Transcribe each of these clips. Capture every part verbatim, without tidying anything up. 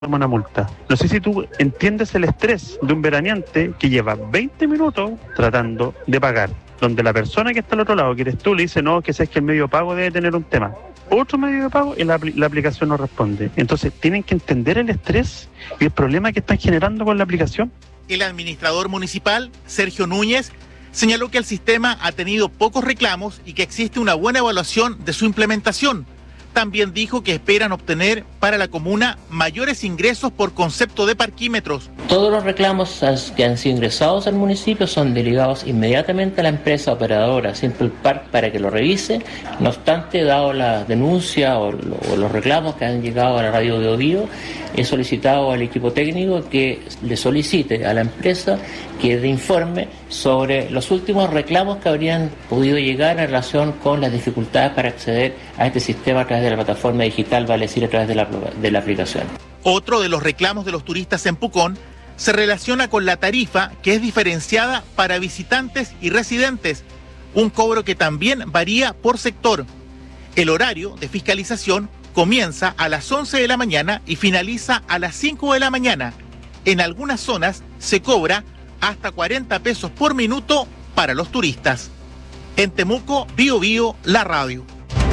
una multa. No sé si tú entiendes el estrés de un veraneante que lleva veinte minutos tratando de pagar, donde la persona que está al otro lado, que eres tú, le dice, no, que sabes que el medio de pago debe tener un tema. Otro medio de pago y la, la aplicación no responde. Entonces, tienen que entender el estrés y el problema que están generando con la aplicación. El administrador municipal, Sergio Núñez, señaló que el sistema ha tenido pocos reclamos y que existe una buena evaluación de su implementación. También dijo que esperan obtener para la comuna mayores ingresos por concepto de parquímetros. Todos los reclamos que han sido ingresados al municipio son delegados inmediatamente a la empresa operadora Simple Park para que lo revise. No obstante, dado la denuncia o, lo, o los reclamos que han llegado a la radio de Ovío, he solicitado al equipo técnico que le solicite a la empresa que dé informe sobre los últimos reclamos que habrían podido llegar en relación con las dificultades para acceder a este sistema a través de la plataforma digital, vale decir, a través de la, de la aplicación. Otro de los reclamos de los turistas en Pucón se relaciona con la tarifa, que es diferenciada para visitantes y residentes, un cobro que también varía por sector. El horario de fiscalización comienza a las once de la mañana y finaliza a las cinco de la mañana. En algunas zonas se cobra hasta cuarenta pesos por minuto para los turistas. En Temuco, Bío Bío, la radio.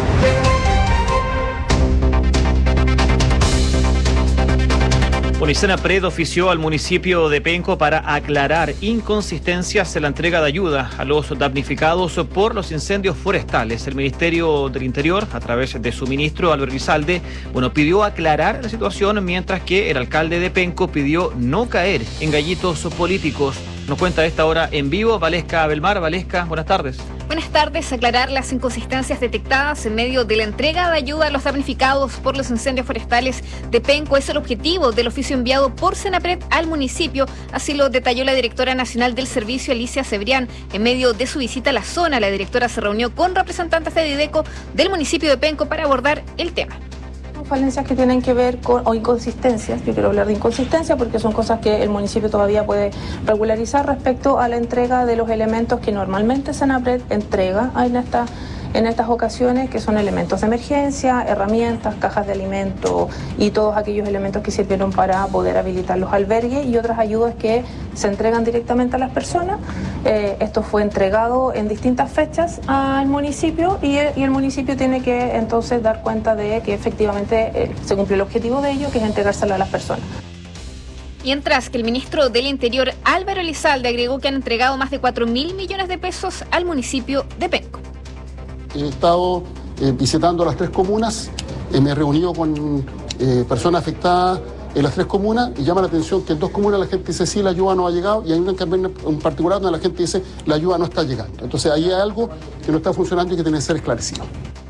Bueno, y Senapred ofició al municipio de Penco para aclarar inconsistencias en la entrega de ayuda a los damnificados por los incendios forestales. El Ministerio del Interior, a través de su ministro Álvaro Elizalde, bueno, pidió aclarar la situación, mientras que el alcalde de Penco pidió no caer en gallitos políticos. Nos cuenta a esta hora en vivo Valesca Belmar. Valesca, buenas tardes. Buenas tardes. Aclarar las inconsistencias detectadas en medio de la entrega de ayuda a los damnificados por los incendios forestales de Penco es el objetivo del oficio enviado por Senapred al municipio. Así lo detalló la directora nacional del servicio, Alicia Cebrián. En medio de su visita a la zona, la directora se reunió con representantes de Dideco del municipio de Penco para abordar el tema. Falencias que tienen que ver con, o inconsistencias, yo quiero hablar de inconsistencia porque son cosas que el municipio todavía puede regularizar respecto a la entrega de los elementos que normalmente Senapred entrega en esta en estas ocasiones, que son elementos de emergencia, herramientas, cajas de alimentos y todos aquellos elementos que sirvieron para poder habilitar los albergues y otras ayudas que se entregan directamente a las personas. Eh, esto fue entregado en distintas fechas al municipio y el, y el municipio tiene que entonces dar cuenta de que efectivamente eh, se cumplió el objetivo de ello, que es entregárselo a las personas. Mientras que el ministro del Interior, Álvaro Elizalde, agregó que han entregado más de cuatro mil millones de pesos al municipio de Penco. He estado eh, visitando las tres comunas, eh, me he reunido con eh, personas afectadas en las tres comunas y llama la atención que en dos comunas la gente dice sí, la ayuda no ha llegado, y hay una en particular donde la gente dice la ayuda no está llegando. Entonces ahí hay algo que no está funcionando y que tiene que ser esclarecido.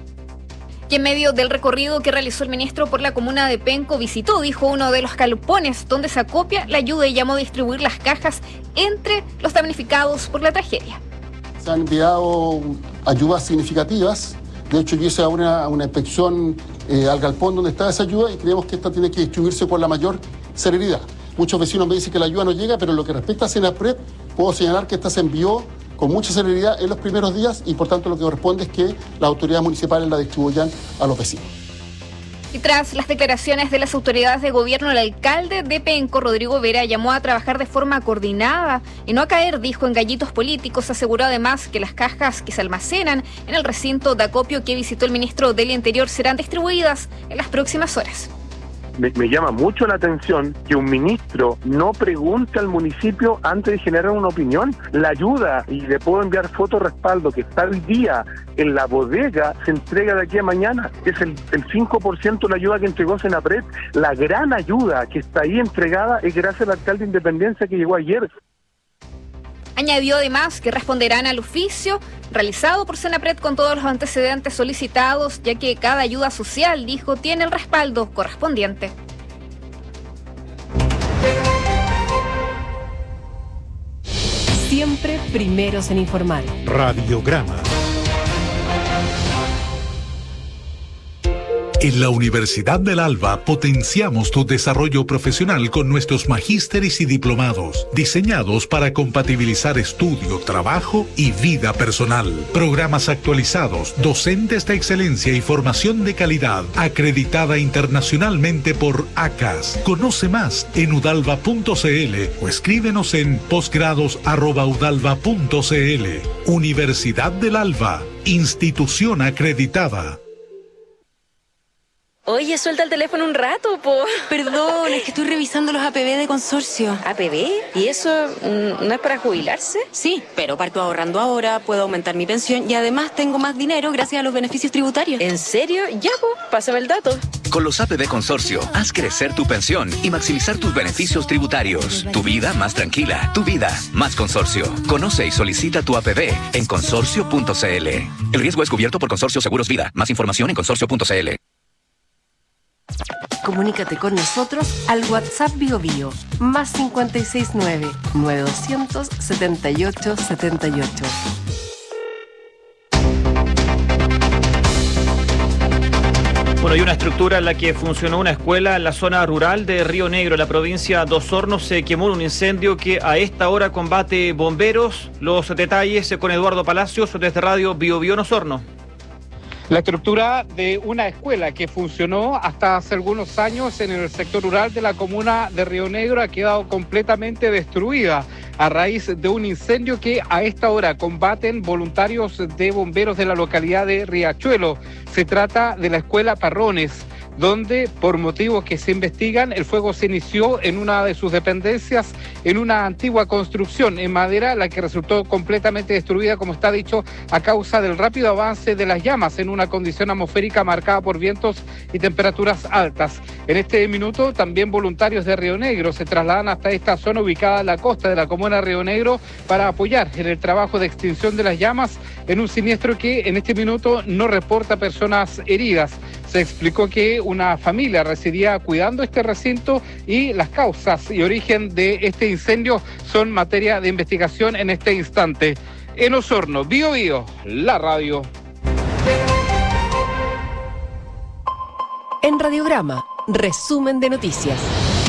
Y en medio del recorrido que realizó el ministro por la comuna de Penco, visitó, dijo, uno de los galpones donde se acopia la ayuda y llamó a distribuir las cajas entre los damnificados por la tragedia. Se han enviado ayudas significativas. De hecho, yo hice una, una inspección eh, al galpón donde está esa ayuda y creemos que esta tiene que distribuirse con la mayor celeridad. Muchos vecinos me dicen que la ayuda no llega, pero en lo que respecta a Senapred, puedo señalar que esta se envió con mucha celeridad en los primeros días y por tanto lo que corresponde es que las autoridades municipales la distribuyan a los vecinos. Y tras las declaraciones de las autoridades de gobierno, el alcalde de Penco, Rodrigo Vera, llamó a trabajar de forma coordinada y no a caer, dijo, en gallitos políticos. Aseguró además que las cajas que se almacenan en el recinto de acopio que visitó el ministro del Interior serán distribuidas en las próximas horas. Me, me llama mucho la atención que un ministro no pregunte al municipio antes de generar una opinión. La ayuda, y le puedo enviar foto respaldo, que está hoy día en la bodega, se entrega de aquí a mañana. Es el, el cinco por ciento de la ayuda que entregó Senapred. La gran ayuda que está ahí entregada es gracias al alcalde de Independencia que llegó ayer. Añadió además que responderán al oficio realizado por Senapred con todos los antecedentes solicitados, ya que cada ayuda social, dijo, tiene el respaldo correspondiente. Siempre primeros en informar. Radiograma. En la Universidad del Alba potenciamos tu desarrollo profesional con nuestros magísteres y diplomados, diseñados para compatibilizar estudio, trabajo y vida personal. Programas actualizados, docentes de excelencia y formación de calidad, acreditada internacionalmente por A C A S. Conoce más en udalva punto c l o escríbenos en posgrados arroba udalva punto c l. Universidad del Alba, institución acreditada. Oye, suelta el teléfono un rato, po. Perdón, es que estoy revisando los A P B de consorcio. ¿A P B? ¿Y eso mm, no es para jubilarse? Sí, pero parto ahorrando ahora, puedo aumentar mi pensión y además tengo más dinero gracias a los beneficios tributarios. ¿En serio? Ya, po, pásame el dato. Con los A P B Consorcio, haz crecer tu pensión y maximizar tus beneficios tributarios. Tu vida más tranquila, tu vida más consorcio. Conoce y solicita tu A P B en consorcio punto c l. El riesgo es cubierto por Consorcio Seguros Vida. Más información en consorcio punto c l. Comunícate con nosotros al WhatsApp Bio Bio, más cinco seis nueve, nueve dos cero cero, siete ocho siete ocho. Bueno, hay una estructura en la que funcionó una escuela en la zona rural de Río Negro, en la provincia de Osorno. Se quemó en un incendio que a esta hora combate bomberos. Los detalles con Eduardo Palacios desde Radio Bio Bio en Osorno. La estructura de una escuela que funcionó hasta hace algunos años en el sector rural de la comuna de Río Negro ha quedado completamente destruida a raíz de un incendio que a esta hora combaten voluntarios de bomberos de la localidad de Riachuelo. Se trata de la escuela Parrones, donde por motivos que se investigan el fuego se inició en una de sus dependencias, en una antigua construcción en madera, la que resultó completamente destruida, como está dicho, a causa del rápido avance de las llamas en una condición atmosférica marcada por vientos y temperaturas altas. En este minuto también voluntarios de Río Negro se trasladan hasta esta zona ubicada en la costa de la comuna de Río Negro para apoyar en el trabajo de extinción de las llamas en un siniestro que en este minuto no reporta personas heridas. Se explicó que una familia residía cuidando este recinto y las causas y origen de este incendio son materia de investigación en este instante. En Osorno, Bio Bio, la radio. En Radiograma, resumen de noticias.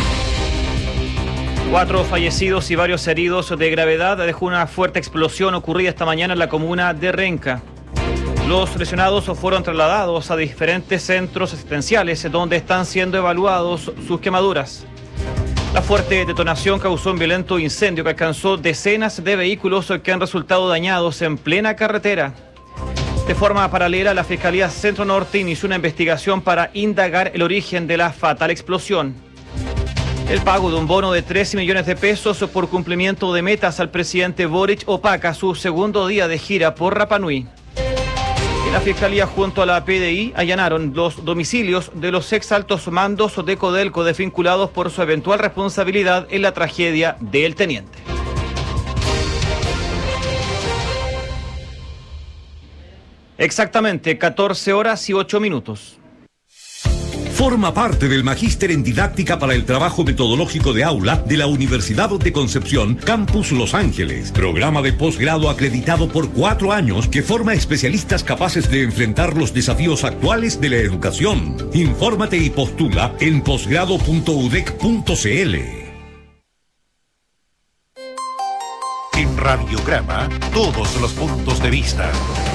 Cuatro fallecidos y varios heridos de gravedad dejó una fuerte explosión ocurrida esta mañana en la comuna de Renca. Los lesionados fueron trasladados a diferentes centros asistenciales donde están siendo evaluados sus quemaduras. La fuerte detonación causó un violento incendio que alcanzó decenas de vehículos que han resultado dañados en plena carretera. De forma paralela, la Fiscalía Centro Norte inició una investigación para indagar el origen de la fatal explosión. El pago de un bono de trece millones de pesos por cumplimiento de metas al presidente Boric opaca su segundo día de gira por Rapa Nui. La Fiscalía junto a la P D I allanaron los domicilios de los ex altos mandos de Codelco desvinculados por su eventual responsabilidad en la tragedia del Teniente. Exactamente catorce horas y ocho minutos. Forma parte del Magíster en Didáctica para el Trabajo Metodológico de Aula de la Universidad de Concepción, Campus Los Ángeles. Programa de posgrado acreditado por cuatro años que forma especialistas capaces de enfrentar los desafíos actuales de la educación. Infórmate y postula en posgrado punto u d e c punto c l. En Radiograma, todos los puntos de vista.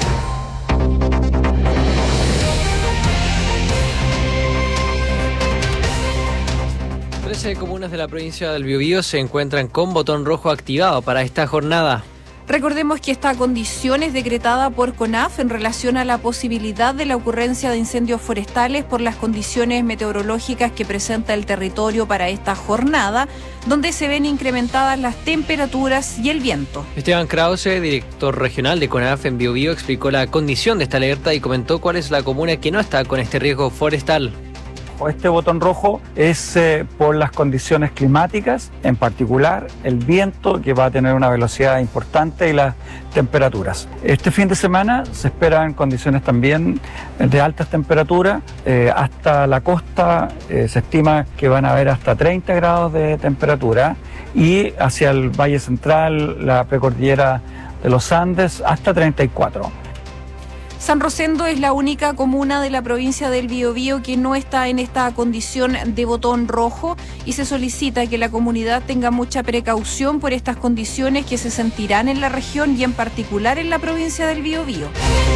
trece comunas de la provincia del Biobío se encuentran con botón rojo activado para esta jornada. Recordemos que esta condición es decretada por CONAF en relación a la posibilidad de la ocurrencia de incendios forestales por las condiciones meteorológicas que presenta el territorio para esta jornada, donde se ven incrementadas las temperaturas y el viento. Esteban Krause, director regional de CONAF en Biobío, explicó la condición de esta alerta y comentó cuál es la comuna que no está con este riesgo forestal. Este botón rojo es eh, por las condiciones climáticas, en particular el viento, que va a tener una velocidad importante, y las temperaturas. Este fin de semana se esperan condiciones también de altas temperaturas. Eh, hasta la costa eh, se estima que van a haber hasta treinta grados de temperatura, y hacia el Valle Central, la precordillera de los Andes, hasta treinta y cuatro. San Rosendo es la única comuna de la provincia del Biobío que no está en esta condición de botón rojo y se solicita que la comunidad tenga mucha precaución por estas condiciones que se sentirán en la región y en particular en la provincia del Biobío.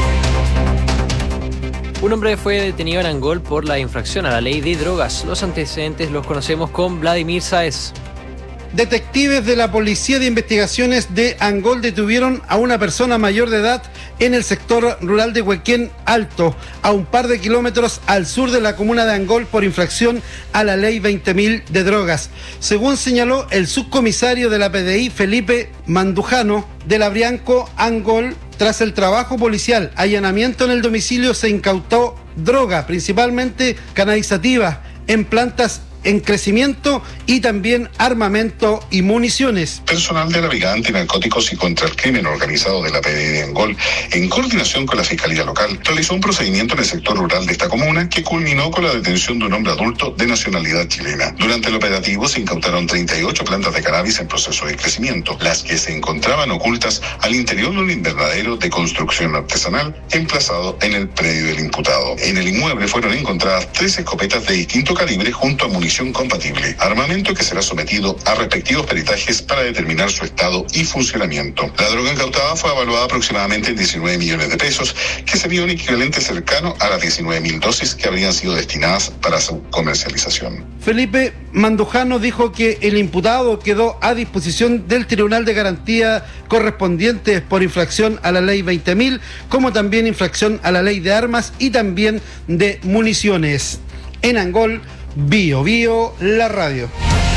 Un hombre fue detenido en Angol por la infracción a la ley de drogas. Los antecedentes los conocemos con Vladimir Sáez. Detectives de la Policía de Investigaciones de Angol detuvieron a una persona mayor de edad en el sector rural de Huequén Alto, a un par de kilómetros al sur de la comuna de Angol por infracción a la ley veinte mil de drogas. Según señaló el subcomisario de la P D I, Felipe Mandujano, de la Brianco Angol, tras el trabajo policial, allanamiento en el domicilio, se incautó droga, principalmente cannabisativa, en plantas en crecimiento y también armamento y municiones. Personal de la Brigada Antinarcóticos y contra el Crimen Organizado de la P D I de Angol, en coordinación con la Fiscalía Local, realizó un procedimiento en el sector rural de esta comuna que culminó con la detención de un hombre adulto de nacionalidad chilena. Durante el operativo se incautaron treinta y ocho plantas de cannabis en proceso de crecimiento, las que se encontraban ocultas al interior de un invernadero de construcción artesanal emplazado en el predio del imputado. En el inmueble fueron encontradas tres escopetas de distinto calibre junto a munición compatible, armamento que será sometido a respectivos peritajes para determinar su estado y funcionamiento. La droga incautada fue evaluada aproximadamente en diecinueve millones de pesos, que sería un equivalente cercano a las diecinueve mil dosis que habrían sido destinadas para su comercialización. Felipe Mandujano dijo que el imputado quedó a disposición del Tribunal de Garantía correspondiente por infracción a la ley veinte mil, como también infracción a la ley de armas y también de municiones. En Angol, Bio Bio, la radio.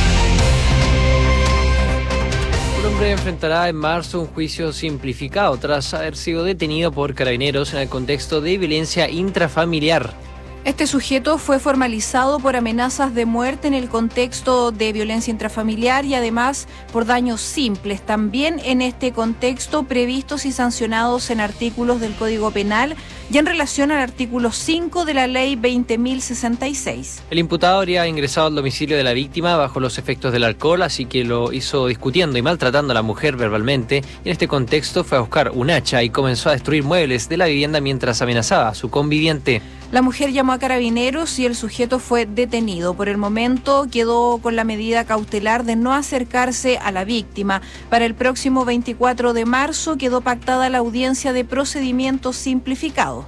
Un hombre enfrentará en marzo un juicio simplificado tras haber sido detenido por carabineros en el contexto de violencia intrafamiliar. Este sujeto fue formalizado por amenazas de muerte en el contexto de violencia intrafamiliar y además por daños simples, también en este contexto previstos y sancionados en artículos del Código Penal y en relación al artículo cinco de la ley veinte mil sesenta y seis. El imputado habría ingresado al domicilio de la víctima bajo los efectos del alcohol, así que lo hizo discutiendo y maltratando a la mujer verbalmente, y en este contexto fue a buscar un hacha y comenzó a destruir muebles de la vivienda mientras amenazaba a su conviviente. La mujer llamó a carabineros y el sujeto fue detenido. Por el momento quedó con la medida cautelar de no acercarse a la víctima. Para el próximo veinticuatro de marzo quedó pactada la audiencia de procedimiento simplificado.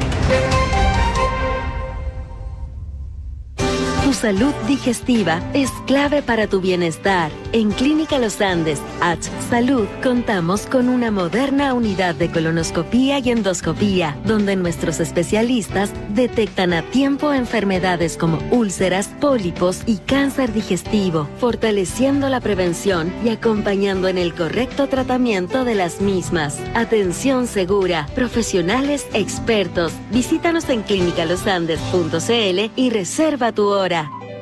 Tu salud digestiva es clave para tu bienestar. En Clínica Los Andes, H Salud, contamos con una moderna unidad de colonoscopía y endoscopía, donde nuestros especialistas detectan a tiempo enfermedades como úlceras, pólipos y cáncer digestivo, fortaleciendo la prevención y acompañando en el correcto tratamiento de las mismas. Atención segura, profesionales expertos. Visítanos en clínica los andes punto c l y reserva tu hora.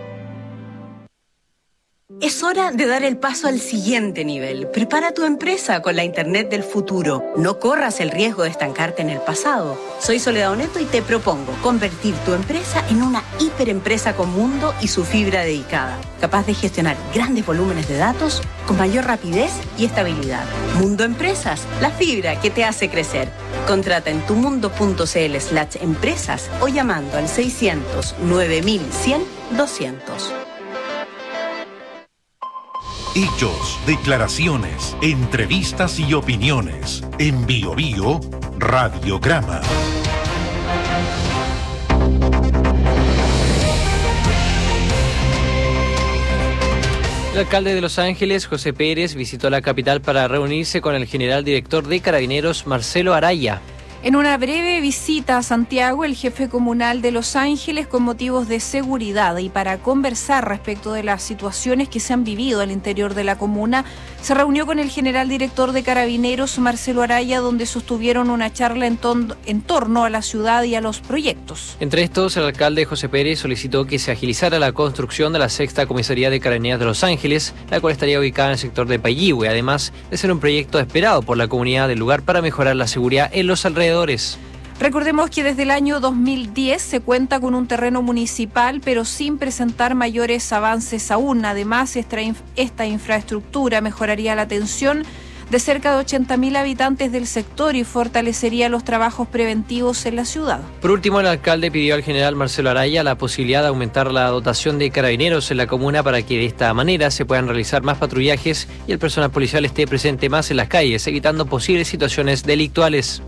Es hora de dar el paso al siguiente nivel. Prepara tu empresa con la Internet del futuro. No corras el riesgo de estancarte en el pasado. Soy Soledad Oneto y te propongo convertir tu empresa en una hiperempresa con mundo y su fibra dedicada, capaz de gestionar grandes volúmenes de datos con mayor rapidez y estabilidad. Mundo Empresas, la fibra que te hace crecer. Contrata en tumundo.cl slash empresas o llamando al seiscientos nueve mil cien doscientos. Hechos, declaraciones, entrevistas y opiniones. En Bio Bio, Radiograma. El alcalde de Los Ángeles, José Pérez, visitó la capital para reunirse con el general director de Carabineros, Marcelo Araya. En una breve visita a Santiago, el jefe comunal de Los Ángeles, con motivos de seguridad y para conversar respecto de las situaciones que se han vivido al interior de la comuna, se reunió con el general director de Carabineros, Marcelo Araya, donde sostuvieron una charla en, ton- en torno a la ciudad y a los proyectos. Entre estos, el alcalde José Pérez solicitó que se agilizara la construcción de la sexta comisaría de Carabineros de Los Ángeles, la cual estaría ubicada en el sector de Payihue, además de ser un proyecto esperado por la comunidad del lugar para mejorar la seguridad en los alrededores. Recordemos que desde el año dos mil diez se cuenta con un terreno municipal, pero sin presentar mayores avances aún. Además, esta, esta infraestructura mejoraría la atención de cerca de ochenta mil habitantes del sector y fortalecería los trabajos preventivos en la ciudad. Por último, el alcalde pidió al general Marcelo Araya la posibilidad de aumentar la dotación de carabineros en la comuna para que de esta manera se puedan realizar más patrullajes y el personal policial esté presente más en las calles, evitando posibles situaciones delictuales.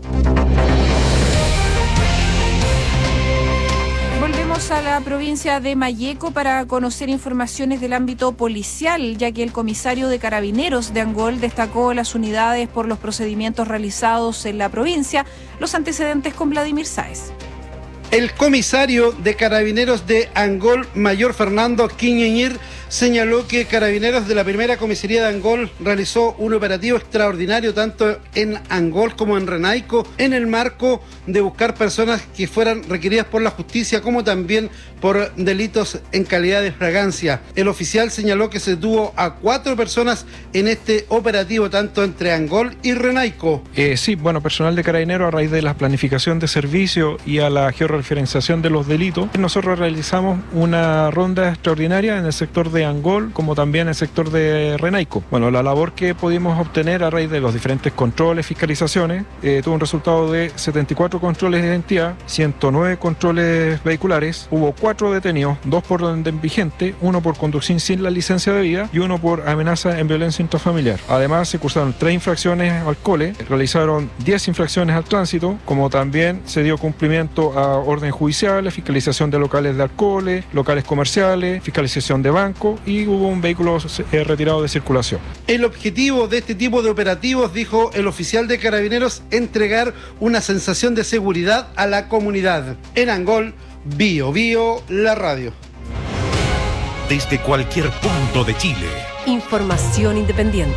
A la provincia de Malleco para conocer informaciones del ámbito policial, ya que el comisario de Carabineros de Angol destacó las unidades por los procedimientos realizados en la provincia. Los antecedentes con Vladimir Sáez. El comisario de Carabineros de Angol, mayor Fernando Quiñeñir, señaló que Carabineros de la primera comisaría de Angol realizó un operativo extraordinario tanto en Angol como en Renaico en el marco de buscar personas que fueran requeridas por la justicia como también por delitos en calidad de fragancia. El oficial señaló que se detuvo a cuatro personas en este operativo tanto entre Angol y Renaico. Eh, sí, bueno, personal de Carabineros a raíz de la planificación de servicio y a la georreferenciación de los delitos, nosotros realizamos una ronda extraordinaria en el sector de Angol como también en el sector de Renaico. Bueno, la labor que pudimos obtener a raíz de los diferentes controles, fiscalizaciones, eh, tuvo un resultado de setenta y cuatro controles de identidad, ciento nueve controles vehiculares, hubo cuatro detenidos, dos por orden vigente, uno por conducción sin la licencia de vida y uno por amenaza en violencia intrafamiliar. Además, se cursaron tres infracciones al cole, realizaron diez infracciones al tránsito, como también se dio cumplimiento a orden judicial, fiscalización de locales de alcoholes, locales comerciales, fiscalización de bancos y hubo un vehículo eh, retirado de circulación. El objetivo de este tipo de operativos, dijo el oficial de Carabineros, entregar una sensación de seguridad a la comunidad. En Angol, Bio Bio, la radio. Desde cualquier punto de Chile. Información independiente.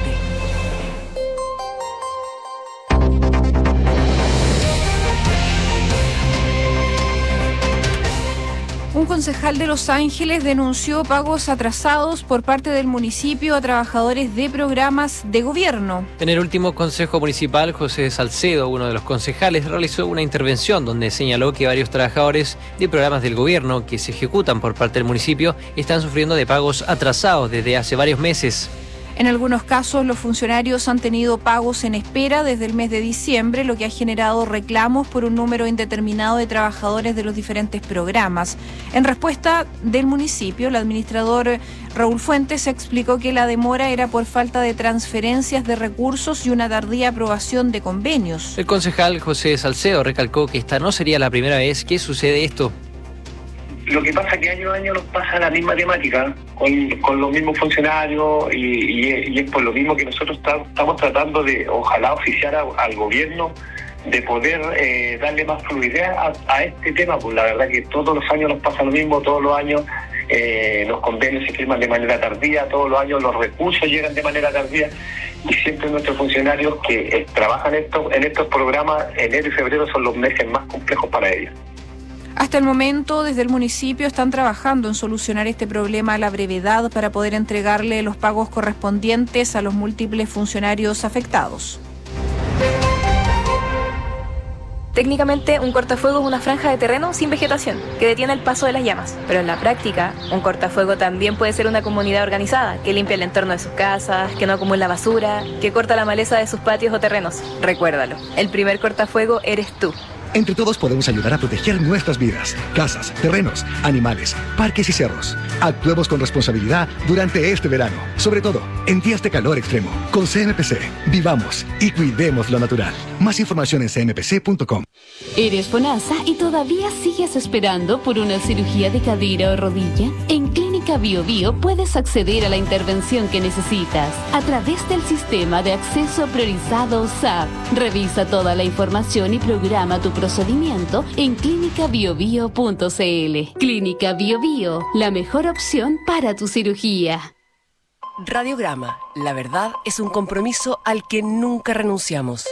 Un concejal de Los Ángeles denunció pagos atrasados por parte del municipio a trabajadores de programas de gobierno. En el último consejo municipal, José Salcedo, uno de los concejales, realizó una intervención donde señaló que varios trabajadores de programas del gobierno que se ejecutan por parte del municipio están sufriendo de pagos atrasados desde hace varios meses. En algunos casos, los funcionarios han tenido pagos en espera desde el mes de diciembre, lo que ha generado reclamos por un número indeterminado de trabajadores de los diferentes programas. En respuesta del municipio, el administrador Raúl Fuentes explicó que la demora era por falta de transferencias de recursos y una tardía aprobación de convenios. El concejal José Salcedo recalcó que esta no sería la primera vez que sucede esto. Lo que pasa es que año a año nos pasa la misma temática con, con los mismos funcionarios y, y, y es por lo mismo que nosotros está, estamos tratando de, ojalá, oficiar a, al gobierno de poder eh, darle más fluidez a, a este tema. Pues la verdad que todos los años nos pasa lo mismo, todos los años eh, los convenios se firman de manera tardía, todos los años los recursos llegan de manera tardía y siempre nuestros funcionarios que eh, trabajan esto, en estos programas, enero y febrero son los meses más complejos para ellos. Hasta el momento, desde el municipio están trabajando en solucionar este problema a la brevedad para poder entregarle los pagos correspondientes a los múltiples funcionarios afectados. Técnicamente, un cortafuego es una franja de terreno sin vegetación que detiene el paso de las llamas. Pero en la práctica, un cortafuego también puede ser una comunidad organizada que limpia el entorno de sus casas, que no acumula basura, que corta la maleza de sus patios o terrenos. Recuérdalo, el primer cortafuego eres tú. Entre todos podemos ayudar a proteger nuestras vidas, casas, terrenos, animales, parques y cerros. Actuemos con responsabilidad durante este verano, sobre todo en días de calor extremo. Con C M P C, vivamos y cuidemos lo natural. Más información en c m p c punto com. ¿Eres FONASA y todavía sigues esperando por una cirugía de cadera o rodilla? En Clínica Bio Bio puedes acceder a la intervención que necesitas a través del sistema de acceso priorizado S A P. Revisa toda la información y programa tu procedimiento en clínica bio bio punto c l. Clínica Bio Bio, la mejor opción para tu cirugía. Radiograma, la verdad es un compromiso al que nunca renunciamos.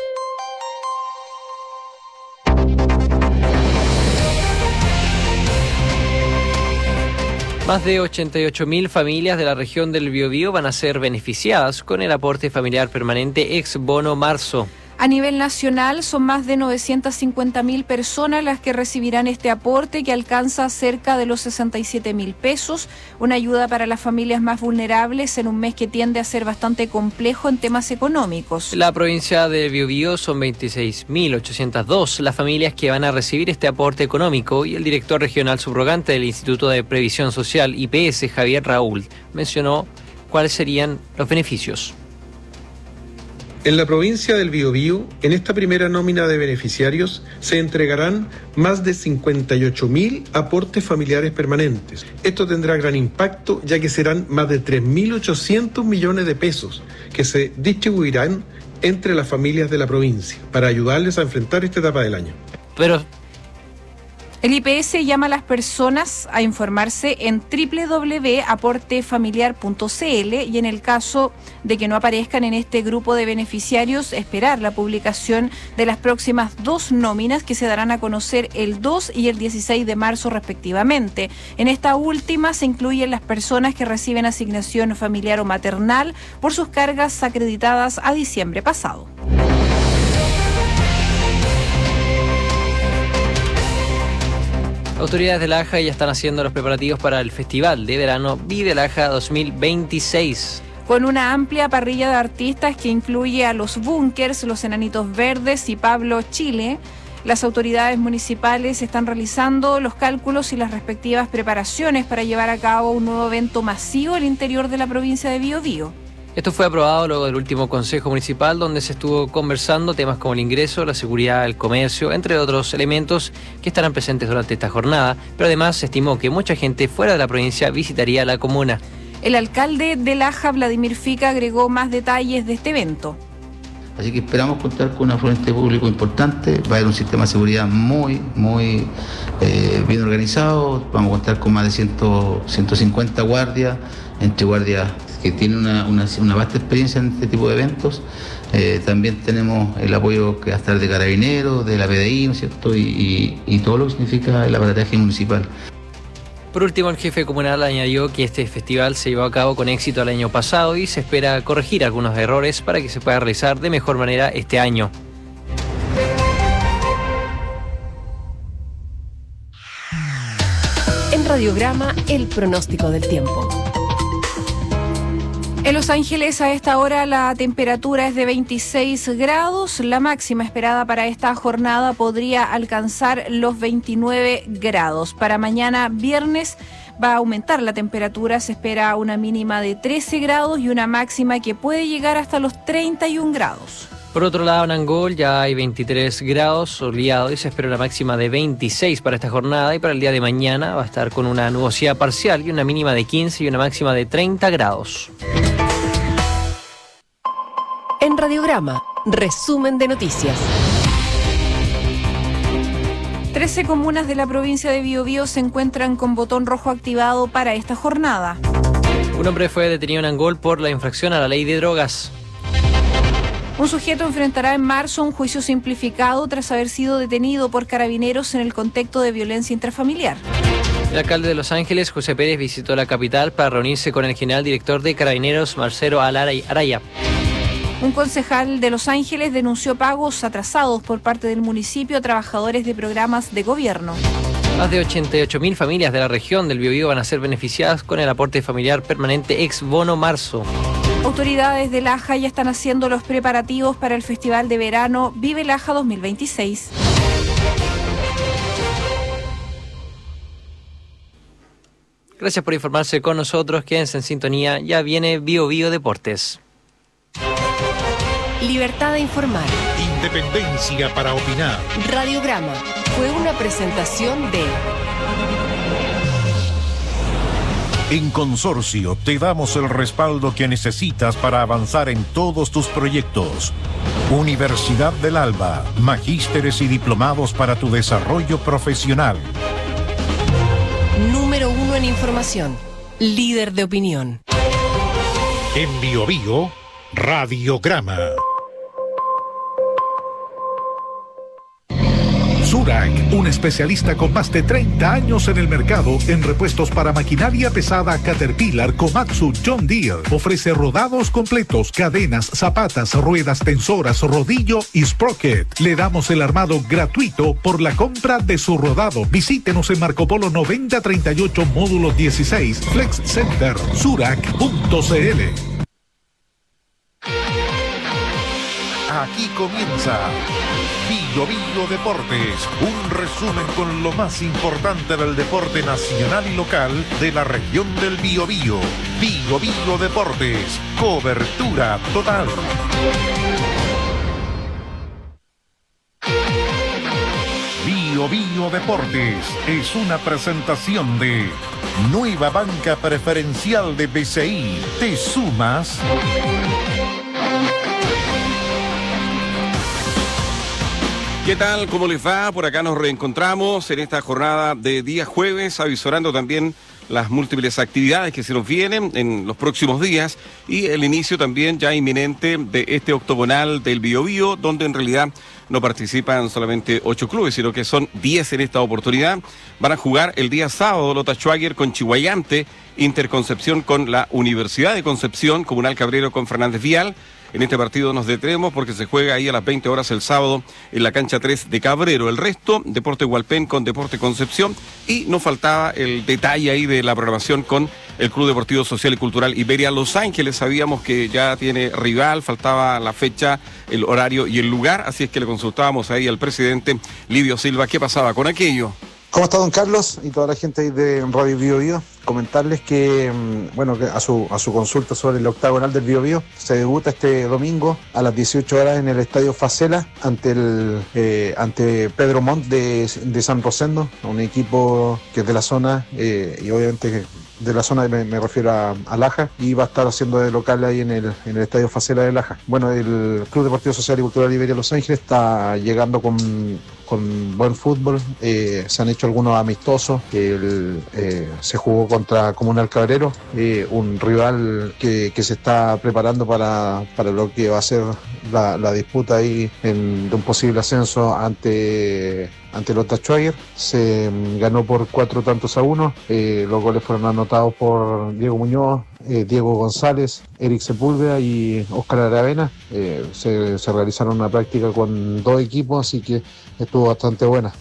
Más de ochenta y ocho mil familias de la región del Biobío van a ser beneficiadas con el aporte familiar permanente ex bono marzo. A nivel nacional son más de novecientas cincuenta mil personas las que recibirán este aporte, que alcanza cerca de los sesenta y siete mil pesos, una ayuda para las familias más vulnerables en un mes que tiende a ser bastante complejo en temas económicos. La provincia de Biobío son veintiséis mil ochocientas dos las familias que van a recibir este aporte económico, y el director regional subrogante del Instituto de Previsión Social I P S, Javier Raúl, mencionó cuáles serían los beneficios. En la provincia del Biobío, en esta primera nómina de beneficiarios, se entregarán más de cincuenta y ocho mil aportes familiares permanentes. Esto tendrá gran impacto, ya que serán más de tres mil ochocientos millones de pesos que se distribuirán entre las familias de la provincia para ayudarles a enfrentar esta etapa del año. Pero el I P S llama a las personas a informarse en doble u doble u doble u punto aporte familiar punto c l y en el caso de que no aparezcan en este grupo de beneficiarios, esperar la publicación de las próximas dos nóminas que se darán a conocer el dos y el dieciséis de marzo respectivamente. En esta última se incluyen las personas que reciben asignación familiar o maternal por sus cargas acreditadas a diciembre pasado. Autoridades de Laja ya están haciendo los preparativos para el Festival de Verano Vive Laja dos mil veintiséis. Con una amplia parrilla de artistas que incluye a los Bunkers, los Enanitos Verdes y Pablo Chile, las autoridades municipales están realizando los cálculos y las respectivas preparaciones para llevar a cabo un nuevo evento masivo al interior de la provincia de Biobío. Esto fue aprobado luego del último Consejo Municipal, donde se estuvo conversando temas como el ingreso, la seguridad, el comercio, entre otros elementos que estarán presentes durante esta jornada, pero además se estimó que mucha gente fuera de la provincia visitaría la comuna. El alcalde de Laja, Vladimir Fica, agregó más detalles de este evento. Así que esperamos contar con un afluente público importante, va a haber un sistema de seguridad muy, muy eh, bien organizado, vamos a contar con más de cien, ciento cincuenta guardias, entre guardias que tienen una, una, una vasta experiencia en este tipo de eventos. Eh, también tenemos el apoyo que va a estar de Carabineros, de la P D I, ¿no es cierto? Y, y, y todo lo que significa el aparataje municipal. Por último, el jefe comunal añadió que este festival se llevó a cabo con éxito el año pasado y se espera corregir algunos errores para que se pueda realizar de mejor manera este año. En Radiograma, el pronóstico del tiempo. En Los Ángeles a esta hora la temperatura es de veintiséis grados, la máxima esperada para esta jornada podría alcanzar los veintinueve grados. Para mañana viernes va a aumentar la temperatura, se espera una mínima de trece grados y una máxima que puede llegar hasta los treinta y un grados. Por otro lado, en Angol ya hay veintitrés grados, soleado, y se espera una máxima de veintiséis para esta jornada, y para el día de mañana va a estar con una nubosidad parcial y una mínima de quince y una máxima de treinta grados. En Radiograma, resumen de noticias. trece comunas de la provincia de Biobío se encuentran con botón rojo activado para esta jornada. Un hombre fue detenido en Angol por la infracción a la ley de drogas. Un sujeto enfrentará en marzo un juicio simplificado tras haber sido detenido por carabineros en el contexto de violencia intrafamiliar. El alcalde de Los Ángeles, José Pérez, visitó la capital para reunirse con el general director de Carabineros, Marcelo Araya. Un concejal de Los Ángeles denunció pagos atrasados por parte del municipio a trabajadores de programas de gobierno. Más de ochenta y ocho mil familias de la región del Biobío van a ser beneficiadas con el aporte familiar permanente ex bono marzo. Autoridades de Laja ya están haciendo los preparativos para el Festival de Verano Vive Laja dos mil veintiséis. Gracias por informarse con nosotros. Quédense en sintonía. Ya viene Biobío Deportes. Libertad de informar. Independencia para opinar. Radiograma fue una presentación de... En Consorcio te damos el respaldo que necesitas para avanzar en todos tus proyectos. Universidad del Alba, magísteres y diplomados para tu desarrollo profesional. Número uno en información, líder de opinión. En Biobío, Radiograma. Sura Surak, un especialista con más de treinta años en el mercado en repuestos para maquinaria pesada Caterpillar, Komatsu, John Deere. Ofrece rodados completos, cadenas, zapatas, ruedas tensoras, rodillo y sprocket. Le damos el armado gratuito por la compra de su rodado. Visítenos en Marco Polo noventa treinta y ocho, módulo dieciséis, Flex Center, surak punto c l. Aquí comienza Bio Bio Deportes, un resumen con lo más importante del deporte nacional y local de la región del Biobío. Bio Bio Deportes, cobertura total. Bio Bio Deportes es una presentación de Nueva Banca Preferencial de B C I. ¿Te sumas? ¿Qué tal? ¿Cómo les va? Por acá nos reencontramos en esta jornada de día jueves, avisorando también las múltiples actividades que se nos vienen en los próximos días y el inicio también ya inminente de este octogonal del Biobío, donde en realidad no participan solamente ocho clubes, sino que son diez en esta oportunidad. Van a jugar el día sábado Lota Schwager con Chihuayante, Interconcepción con la Universidad de Concepción, Comunal Cabrero con Fernández Vial. En este partido nos detenemos porque se juega ahí a las veinte horas el sábado en la cancha tres de Cabrero. El resto, Deporte Hualpén con Deporte Concepción. Y nos faltaba el detalle ahí de la programación con el Club Deportivo Social y Cultural Iberia Los Ángeles. Sabíamos que ya tiene rival, faltaba la fecha, el horario y el lugar. Así es que le consultábamos ahí al presidente Livio Silva qué pasaba con aquello. ¿Cómo está don Carlos y toda la gente ahí de Radio Biobío? Comentarles que, bueno, que a su a su consulta sobre el octagonal del Biobío se debuta este domingo a las dieciocho horas en el Estadio Facela ante el eh, ante Pedro Montt de, de San Rosendo, un equipo que es de la zona eh, y obviamente de la zona me, me refiero a, a Laja, y va a estar haciendo de local ahí en el, en el Estadio Facela de Laja. Bueno, el Club Deportivo Social y Cultural Iberia Los Ángeles está llegando con, con buen fútbol, eh, se han hecho algunos amistosos, el, eh, se jugó contra Comunal Cabrero, eh, un rival que, que se está preparando para, para lo que va a ser la, la disputa ahí en, de un posible ascenso ante... ante Lota Schwager. Se ganó por cuatro tantos a uno. Eh, los goles fueron anotados por Diego Muñoz, eh, Diego González, Eric Sepúlveda y Óscar Aravena. Eh, se, se realizaron una práctica con dos equipos, así que estuvo bastante buena.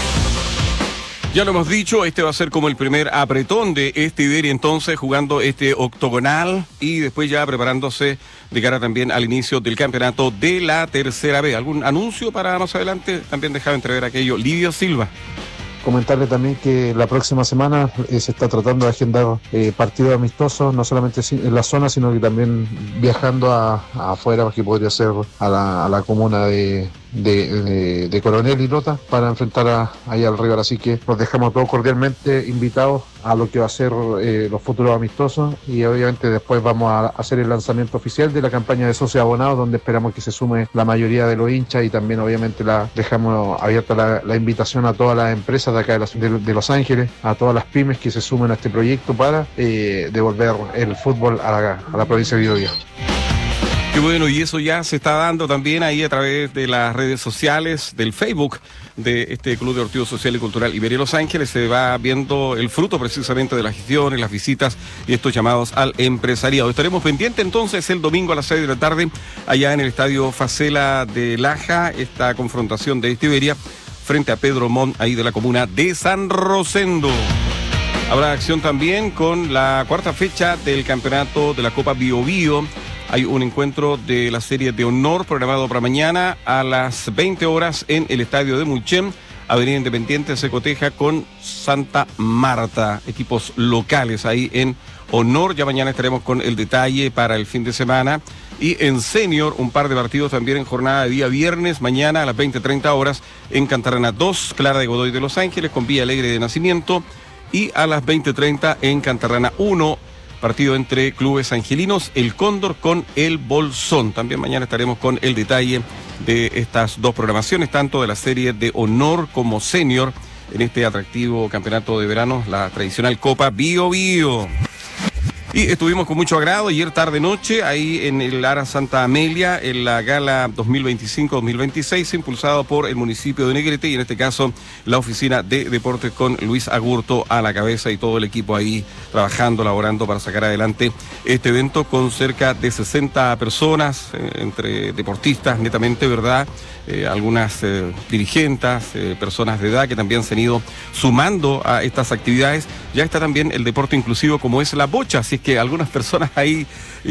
Ya lo hemos dicho, este va a ser como el primer apretón de este Iberia, entonces jugando este octogonal y después ya preparándose de cara también al inicio del campeonato de la tercera B. ¿Algún anuncio para más adelante? También dejaba entrever aquello Livio Silva. Comentarle también que la próxima semana eh, se está tratando de agendar eh, partidos amistosos, no solamente en la zona, sino que también viajando a, a afuera, que podría ser a la, a la comuna de, de, de, de Coronel y Lota, para enfrentar a, ahí al rival. Así que los dejamos todos cordialmente invitados a lo que va a ser eh, los futuros amistosos, y obviamente después vamos a hacer el lanzamiento oficial de la campaña de socios abonados, donde esperamos que se sume la mayoría de los hinchas, y también obviamente la dejamos abierta la, la invitación a todas las empresas de acá de, la, de, de Los Ángeles, a todas las pymes que se sumen a este proyecto para eh, devolver el fútbol a la, a la provincia de Biobío. Qué bueno, y eso ya se está dando también ahí a través de las redes sociales, del Facebook de este Club Deportivo Social y Cultural Iberia Los Ángeles. Se va viendo el fruto precisamente de las gestiones, las visitas y estos llamados al empresariado. Estaremos pendientes entonces el domingo a las seis de la tarde allá en el Estadio Facela de Laja, esta confrontación de este Iberia frente a Pedro Montt, ahí de la comuna de San Rosendo. Habrá acción también con la cuarta fecha del campeonato de la Copa Biobío. Hay un encuentro de la serie de honor programado para mañana a las veinte horas en el estadio de Mulchen. Avenida Independiente se coteja con Santa Marta, equipos locales ahí en honor. Ya mañana estaremos con el detalle para el fin de semana. Y en senior, un par de partidos también en jornada de día viernes, mañana a las veinte treinta horas en Cantarana dos, Clara de Godoy de Los Ángeles con Villa Alegre de Nacimiento. Y a las veinte treinta en Cantarana uno, partido entre clubes angelinos, el Cóndor con el Bolsón. También mañana estaremos con el detalle de estas dos programaciones, tanto de la serie de honor como senior, en este atractivo campeonato de verano, la tradicional Copa Bio Bio. Y estuvimos con mucho agrado ayer tarde-noche ahí en el Ara Santa Amelia, en la gala dos mil veinticinco dos mil veintiséis, impulsado por el municipio de Negrete y en este caso la oficina de deportes con Luis Agurto a la cabeza y todo el equipo ahí trabajando, laborando para sacar adelante este evento con cerca de sesenta personas, eh, entre deportistas netamente, ¿verdad? Eh, algunas eh, dirigentes, eh, personas de edad que también se han ido sumando a estas actividades. Ya está también el deporte inclusivo como es la bocha, así es que algunas personas ahí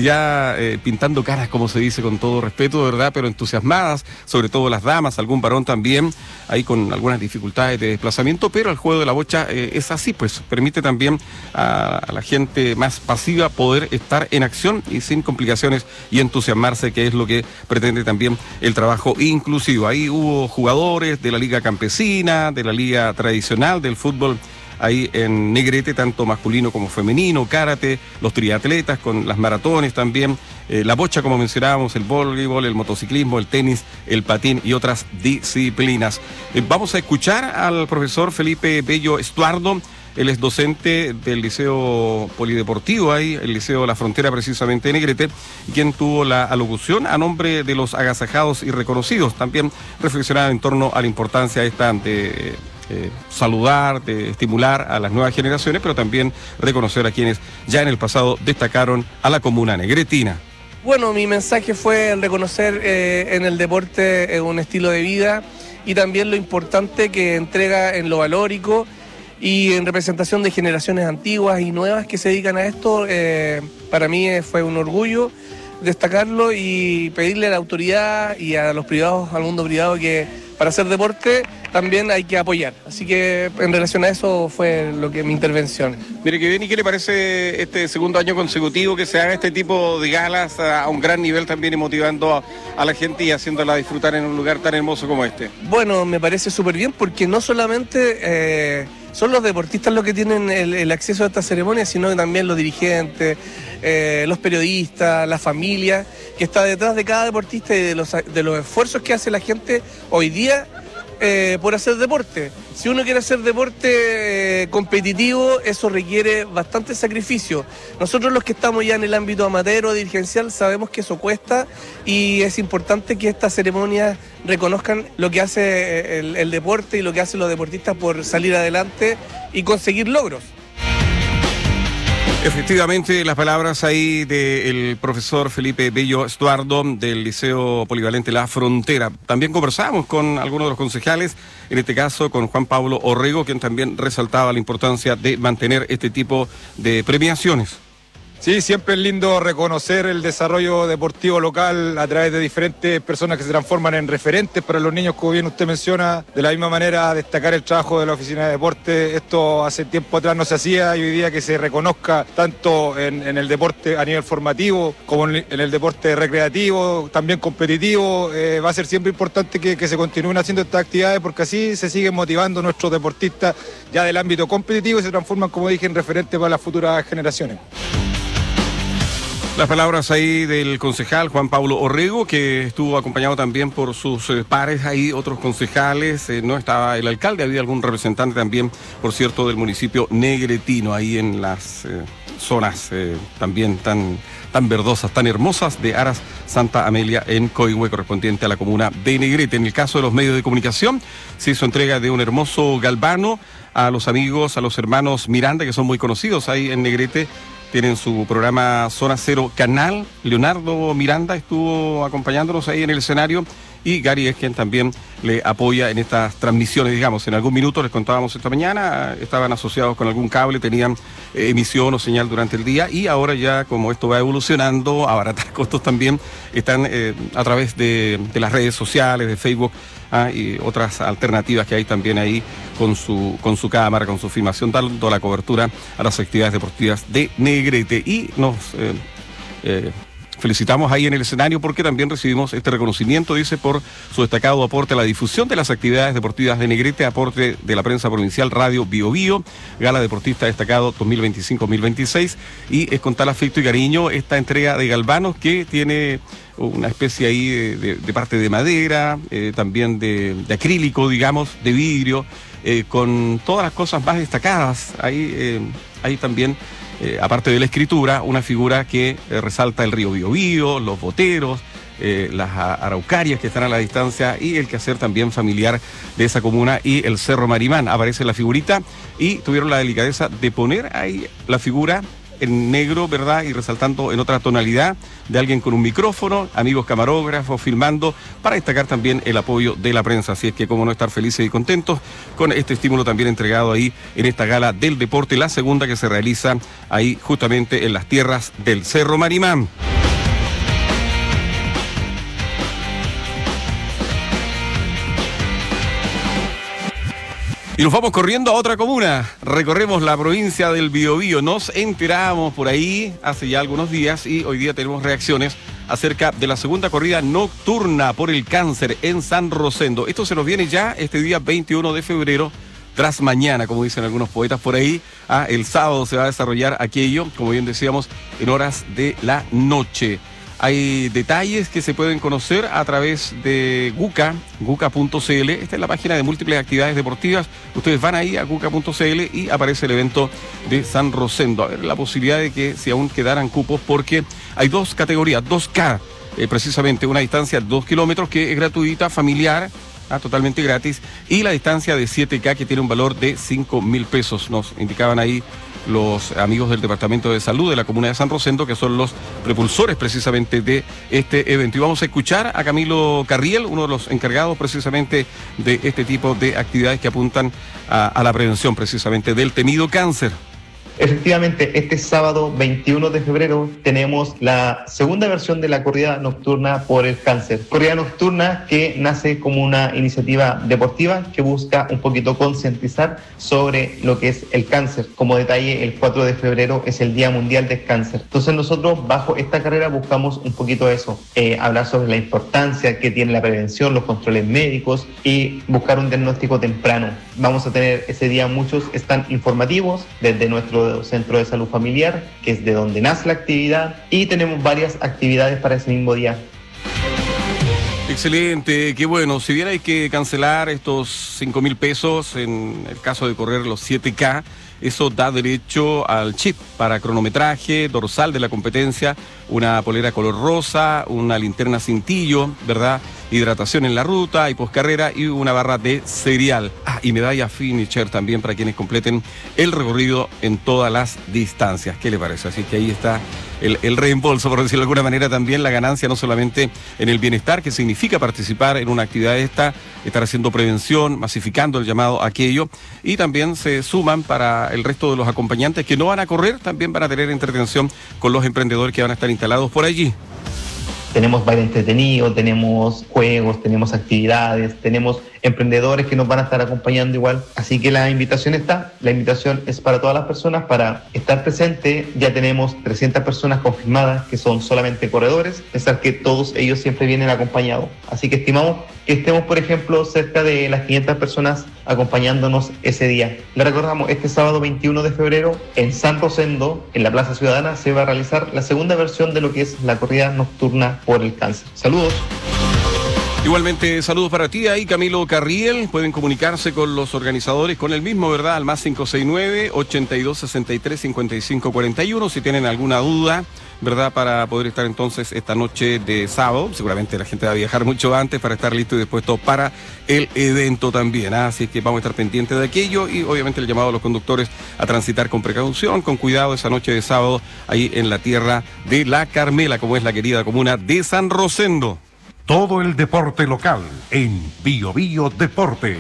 ya eh, pintando caras, como se dice con todo respeto, ¿verdad? Pero entusiasmadas, sobre todo las damas, algún varón también, ahí con algunas dificultades de desplazamiento, pero el juego de la bocha eh, es así, pues permite también a, a la gente más pasiva poder estar en acción y sin complicaciones y entusiasmarse, que es lo que pretende también el trabajo inclusivo. Ahí hubo jugadores de la liga campesina, de la liga tradicional, del fútbol ahí en Negrete, tanto masculino como femenino, karate, los triatletas con las maratones también, eh, la bocha como mencionábamos, el voleibol, el motociclismo, el tenis, el patín y otras disciplinas. Eh, vamos a escuchar al profesor Felipe Bello Estuardo. Él es docente del Liceo Polideportivo, ahí, el Liceo de la Frontera, precisamente de Negrete, quien tuvo la alocución a nombre de los agasajados y reconocidos. También reflexionaba en torno a la importancia esta de eh, saludar, de estimular a las nuevas generaciones, pero también reconocer a quienes ya en el pasado destacaron a la comuna negretina. Bueno, mi mensaje fue el reconocer eh, en el deporte eh, un estilo de vida y también lo importante que entrega en lo valórico y en representación de generaciones antiguas y nuevas que se dedican a esto. Eh, para mí fue un orgullo destacarlo y pedirle a la autoridad y a los privados, al mundo privado, que para hacer deporte también hay que apoyar. Así que en relación a eso fue lo que mi intervención. Mire que bien, ¿y qué le parece este segundo año consecutivo que se haga este tipo de galas a, a un gran nivel también y motivando a, a la gente y haciéndola disfrutar en un lugar tan hermoso como este? Bueno, me parece súper bien porque no solamente eh, son los deportistas los que tienen el, el acceso a esta ceremonia, sino que también los dirigentes, eh, los periodistas, la familia que está detrás de cada deportista y de los, de los esfuerzos que hace la gente hoy día Eh, por hacer deporte. Si uno quiere hacer deporte eh, competitivo, eso requiere bastante sacrificio. Nosotros los que estamos ya en el ámbito amateur o dirigencial sabemos que eso cuesta y es importante que estas ceremonias reconozcan lo que hace el, el deporte y lo que hacen los deportistas por salir adelante y conseguir logros. Efectivamente, las palabras ahí del profesor Felipe Bello Estuardo del Liceo Polivalente La Frontera. También conversamos con algunos de los concejales, en este caso con Juan Pablo Orrego, quien también resaltaba la importancia de mantener este tipo de premiaciones. Sí, siempre es lindo reconocer el desarrollo deportivo local a través de diferentes personas que se transforman en referentes para los niños, como bien usted menciona. De la misma manera, destacar el trabajo de la Oficina de Deporte. Esto hace tiempo atrás no se hacía y hoy día que se reconozca tanto en, en el deporte a nivel formativo como en, en el deporte recreativo, también competitivo. Eh, va a ser siempre importante que, que se continúen haciendo estas actividades porque así se siguen motivando nuestros deportistas ya del ámbito competitivo y se transforman, como dije, en referentes para las futuras generaciones. Las palabras ahí del concejal Juan Pablo Orrego, que estuvo acompañado también por sus eh, pares ahí, otros concejales, eh, no estaba el alcalde, había algún representante también, por cierto, del municipio negretino, ahí en las eh, zonas eh, también tan, tan verdosas, tan hermosas de Aras Santa Amelia en Coihue, correspondiente a la comuna de Negrete. En el caso de los medios de comunicación, se hizo entrega de un hermoso galvano a los amigos, a los hermanos Miranda, que son muy conocidos ahí en Negrete. Tienen su programa Zona Cero Canal. Leonardo Miranda estuvo acompañándonos ahí en el escenario y Gary es quien también le apoya en estas transmisiones, digamos. En algún minuto, les contábamos esta mañana, estaban asociados con algún cable, tenían eh, emisión o señal durante el día y ahora ya, como esto va evolucionando, abaratar costos también, están eh, a través de, de las redes sociales, de Facebook, ah, y otras alternativas que hay también ahí con su, con su cámara, con su filmación, dando la cobertura a las actividades deportivas de Negrete. Y nos eh, eh, felicitamos ahí en el escenario porque también recibimos este reconocimiento, dice, por su destacado aporte a la difusión de las actividades deportivas de Negrete, aporte de la prensa provincial Radio Bio Bio, Gala Deportista Destacado dos mil veinticinco dos mil veintiséis, y es con tal afecto y cariño esta entrega de galvanos que tiene una especie ahí de, de, de parte de madera, eh, también de, de acrílico, digamos, de vidrio, eh, con todas las cosas más destacadas. Ahí, eh, ahí también eh, aparte de la escritura, una figura que eh, resalta el río Biobío, los boteros, eh, las araucarias que están a la distancia y el quehacer también familiar de esa comuna y el Cerro Marimán. Aparece la figurita y tuvieron la delicadeza de poner ahí la figura en negro, ¿verdad? Y resaltando en otra tonalidad de alguien con un micrófono, amigos camarógrafos filmando, para destacar también el apoyo de la prensa. Así es que cómo no estar felices y contentos con este estímulo también entregado ahí en esta gala del deporte, la segunda que se realiza ahí justamente en las tierras del Cerro Marimán. Y nos vamos corriendo a otra comuna. Recorremos la provincia del Biobío. Nos enteramos por ahí hace ya algunos días y hoy día tenemos reacciones acerca de la segunda corrida nocturna por el cáncer en San Rosendo. Esto se nos viene ya este día veintiuno de febrero, tras mañana, como dicen algunos poetas por ahí. Ah, el sábado se va a desarrollar aquello, como bien decíamos, en horas de la noche. Hay detalles que se pueden conocer a través de Guca, guca punto c l. Esta es la página de múltiples actividades deportivas. Ustedes van ahí a guca punto c l y aparece el evento de San Rosendo. A ver, la posibilidad de que si aún quedaran cupos, porque hay dos categorías, dos K, eh, precisamente una distancia de dos kilómetros que es gratuita, familiar, ah, totalmente gratis, y la distancia de siete K que tiene un valor de cinco mil pesos. Nos indicaban ahí los amigos del Departamento de Salud de la Comuna de San Rosendo, que son los propulsores precisamente de este evento. Y vamos a escuchar a Camilo Carriel, uno de los encargados precisamente de este tipo de actividades que apuntan a, a la prevención precisamente del temido cáncer. Efectivamente, este sábado veintiuno de febrero tenemos la segunda versión de la corrida nocturna por el cáncer. Corrida nocturna que nace como una iniciativa deportiva que busca un poquito concientizar sobre lo que es el cáncer. Como detalle, el cuatro de febrero es el Día Mundial del Cáncer. Entonces nosotros bajo esta carrera buscamos un poquito eso, eh, hablar sobre la importancia que tiene la prevención, los controles médicos y buscar un diagnóstico temprano. Vamos a tener ese día muchos stands informativos desde nuestro Centro de Salud Familiar, que es de donde nace la actividad, y tenemos varias actividades para ese mismo día. Excelente, qué bueno. Si bien hay que cancelar estos cinco mil pesos en el caso de correr los siete K, eso da derecho al chip para cronometraje, dorsal de la competencia, una polera color rosa, una linterna cintillo, ¿verdad? Hidratación en la ruta y poscarrera y una barra de cereal. Ah, y medalla finisher también para quienes completen el recorrido en todas las distancias. ¿Qué le parece? Así que ahí está el, el reembolso, por decirlo de alguna manera, también la ganancia, no solamente en el bienestar, que significa participar en una actividad esta, estar haciendo prevención, masificando el llamado a aquello, y también se suman para el resto de los acompañantes que no van a correr, también van a tener entretención con los emprendedores que van a estar instalados por allí. Tenemos baile entretenido, tenemos juegos, tenemos actividades, tenemos emprendedores que nos van a estar acompañando igual. Así que la invitación está, la invitación es para todas las personas para estar presente. Ya tenemos trescientas personas confirmadas que son solamente corredores, pensar que todos ellos siempre vienen acompañados. Así que estimamos que estemos, por ejemplo, cerca de las quinientas personas acompañándonos ese día. Le recordamos, este sábado veintiuno de febrero en San Rosendo, en la Plaza Ciudadana, se va a realizar la segunda versión de lo que es la corrida nocturna por el cáncer. Saludos. Igualmente, saludos para ti ahí, Camilo Carriel. Pueden comunicarse con los organizadores, con el mismo, ¿verdad? Al más cinco seis nueve, ochenta y dos sesenta y tres, cincuenta y cinco cuarenta y uno, si tienen alguna duda, ¿verdad? Para poder estar entonces esta noche de sábado. Seguramente la gente va a viajar mucho antes para estar listo y dispuesto para el evento también, ¿eh? Así que vamos a estar pendientes de aquello y obviamente el llamado a los conductores a transitar con precaución, con cuidado esa noche de sábado ahí en la tierra de La Carmela, como es la querida comuna de San Rosendo. Todo el deporte local en Biobío Deportes.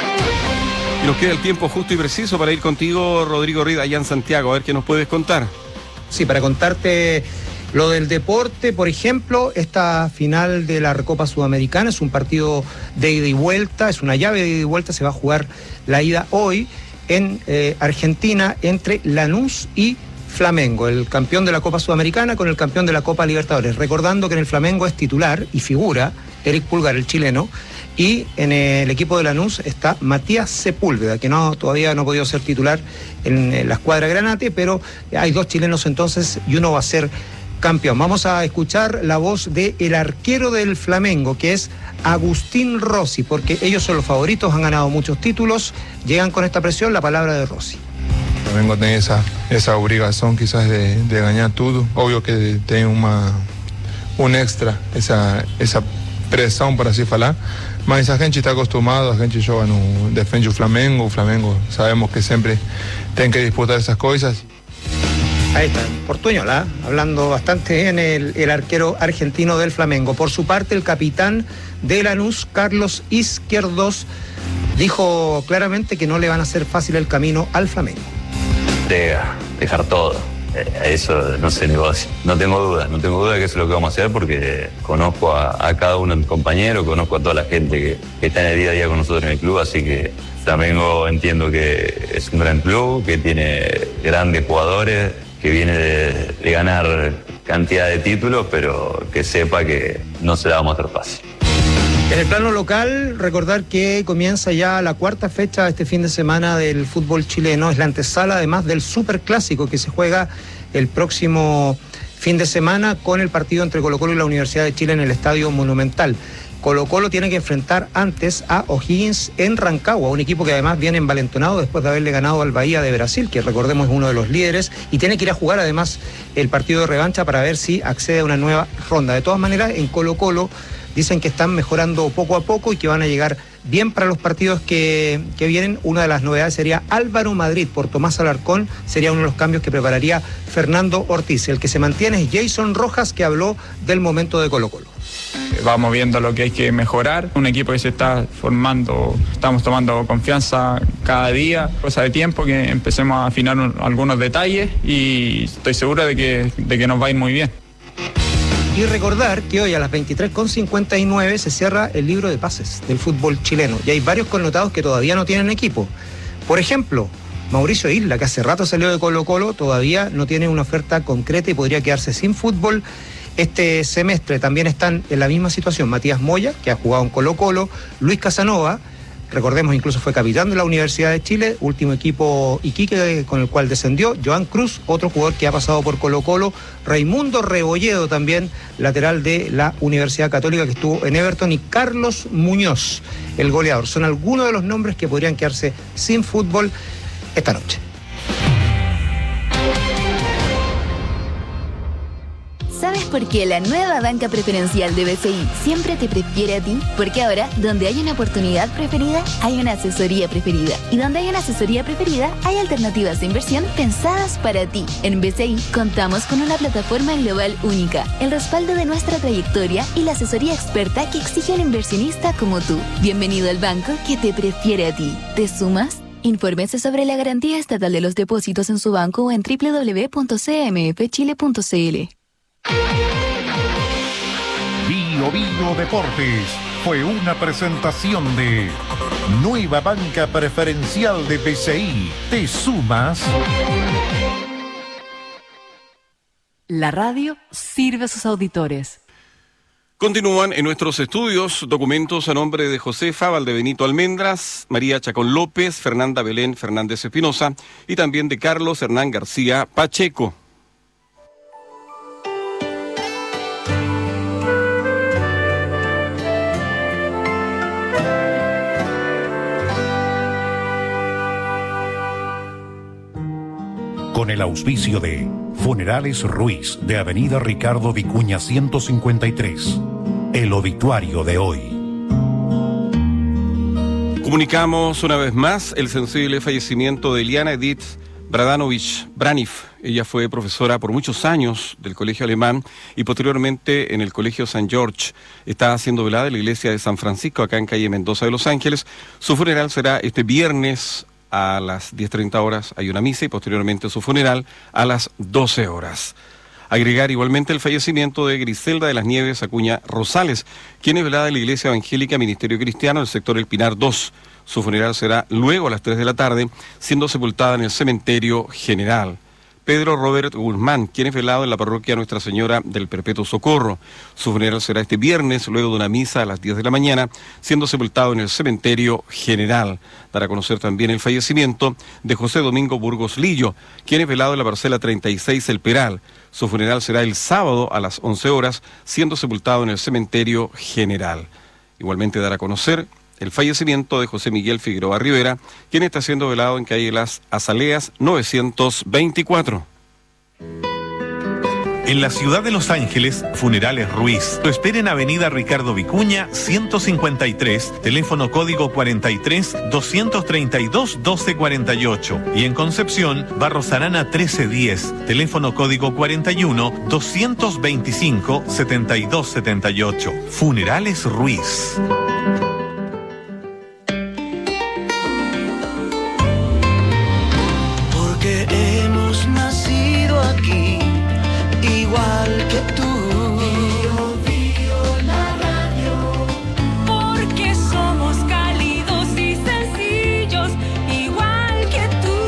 Y nos queda el tiempo justo y preciso para ir contigo, Rodrigo Rida, allá en Santiago. A ver qué nos puedes contar. Sí, para contarte lo del deporte, por ejemplo, esta final de la Recopa Sudamericana es un partido de ida y vuelta, es una llave de ida y vuelta, se va a jugar la ida hoy en eh, Argentina entre Lanús y Flamengo, el campeón de la Copa Sudamericana con el campeón de la Copa Libertadores. Recordando que en el Flamengo es titular y figura Eric Pulgar, el chileno, y en el equipo de Lanús está Matías Sepúlveda, que no todavía no ha podido ser titular en, en la escuadra Granate, pero hay dos chilenos entonces y uno va a ser campeón. Vamos a escuchar la voz del arquero del Flamengo, que es Agustín Rossi, porque ellos son los favoritos, han ganado muchos títulos, llegan con esta presión, la palabra de Rossi. Flamengo tem essa, essa obrigação quizás de, de ganhar tudo. Óbvio que tem uma, um extra, essa, essa pressão para se falar, mas a gente está acostumado, a gente joga no, defende o Flamengo, o Flamengo sabemos que sempre tem que disputar essas coisas. Ahí está, Portuñola, hablando bastante bien el, el arquero argentino del Flamengo. Por su parte, el capitán de Lanús, Carlos Izquierdos, dijo claramente que no le van a hacer fácil el camino al Flamengo. De dejar todo, eh, eso no se negocia. No tengo duda, no tengo duda de que eso es lo que vamos a hacer porque conozco a, a cada uno de mis compañeros, conozco a toda la gente que, que está en el día a día con nosotros en el club, así que Flamengo entiendo que es un gran club, que tiene grandes jugadores, que viene de, de ganar cantidad de títulos, pero que sepa que no se la vamos a hacer fácil. En el plano local, recordar que comienza ya la cuarta fecha este fin de semana del fútbol chileno. Es la antesala además del Superclásico que se juega el próximo fin de semana con el partido entre Colo-Colo y la Universidad de Chile en el Estadio Monumental. Colo-Colo tiene que enfrentar antes a O'Higgins en Rancagua, un equipo que además viene envalentonado después de haberle ganado al Bahía de Brasil, que recordemos es uno de los líderes, y tiene que ir a jugar además el partido de revancha para ver si accede a una nueva ronda. De todas maneras, en Colo-Colo dicen que están mejorando poco a poco y que van a llegar bien para los partidos que, que vienen. Una de las novedades sería Álvaro Madrid por Tomás Alarcón, sería uno de los cambios que prepararía Fernando Ortiz. El que se mantiene es Jason Rojas, que habló del momento de Colo-Colo. Vamos viendo lo que hay que mejorar, un equipo que se está formando, estamos tomando confianza cada día, cosa de tiempo que empecemos a afinar un, algunos detalles y estoy seguro de que, de que nos va a ir muy bien. Y recordar que hoy a las veintitrés con cincuenta y nueve se cierra el libro de pases del fútbol chileno y hay varios connotados que todavía no tienen equipo. Por ejemplo, Mauricio Isla, que hace rato salió de Colo-Colo, todavía no tiene una oferta concreta y podría quedarse sin fútbol este semestre. También están en la misma situación Matías Moya, que ha jugado en Colo-Colo, Luis Casanova, recordemos incluso fue capitán de la Universidad de Chile, último equipo Iquique con el cual descendió, Joan Cruz, otro jugador que ha pasado por Colo-Colo, Raimundo Rebolledo también, lateral de la Universidad Católica que estuvo en Everton, y Carlos Muñoz, el goleador. Son algunos de los nombres que podrían quedarse sin fútbol esta noche. ¿Sabes por qué la nueva banca preferencial de B C I siempre te prefiere a ti? Porque ahora, donde hay una oportunidad preferida, hay una asesoría preferida. Y donde hay una asesoría preferida, hay alternativas de inversión pensadas para ti. En B C I contamos con una plataforma global única, el respaldo de nuestra trayectoria y la asesoría experta que exige un inversionista como tú. Bienvenido al banco que te prefiere a ti. ¿Te sumas? Infórmese sobre la garantía estatal de los depósitos en su banco o en doble u doble u doble u punto c m f chile punto c l. Bio Bio Deportes fue una presentación de Nueva Banca Preferencial de B C I. ¿Te sumas? La radio sirve a sus auditores. Continúan en nuestros estudios documentos a nombre de Josefa Valdebenito Almendras, María Chacón López, Fernanda Belén Fernández Espinosa y también de Carlos Hernán García Pacheco. Con el auspicio de Funerales Ruiz de Avenida Ricardo Vicuña ciento cincuenta y tres. El obituario de hoy. Comunicamos una vez más el sensible fallecimiento de Eliana Edith Bradanovich Braniff. Ella fue profesora por muchos años del Colegio Alemán y posteriormente en el Colegio San George. Está siendo velada en la iglesia de San Francisco, acá en calle Mendoza de Los Ángeles. Su funeral será este viernes a las diez treinta horas, hay una misa y posteriormente su funeral a las doce horas. Agregar igualmente el fallecimiento de Griselda de las Nieves Acuña Rosales, quien es velada en la Iglesia Evangélica Ministerio Cristiano del sector El Pinar dos. Su funeral será luego a las tres de la tarde, siendo sepultada en el Cementerio General. Pedro Robert Guzmán, quien es velado en la parroquia Nuestra Señora del Perpetuo Socorro. Su funeral será este viernes, luego de una misa a las diez de la mañana, siendo sepultado en el Cementerio General. Dará a conocer también el fallecimiento de José Domingo Burgos Lillo, quien es velado en la parcela treinta y seis El Peral. Su funeral será el sábado a las once horas, siendo sepultado en el Cementerio General. Igualmente dará a conocer el fallecimiento de José Miguel Figueroa Rivera, quien está siendo velado en calle Las Azaleas novecientos veinticuatro. En la ciudad de Los Ángeles, Funerales Ruiz. Lo espera en Avenida Ricardo Vicuña, ciento cincuenta y tres, teléfono código cuarenta y tres, doscientos treinta y dos, doce cuarenta y ocho. Y en Concepción, Barros Arana trece diez, teléfono código cuarenta y uno, doscientos veinticinco, setenta y dos setenta y ocho. Funerales Ruiz. Porque hemos nacido aquí, igual que tú. Bio, Bio, la radio. Porque somos cálidos y sencillos, igual que tú.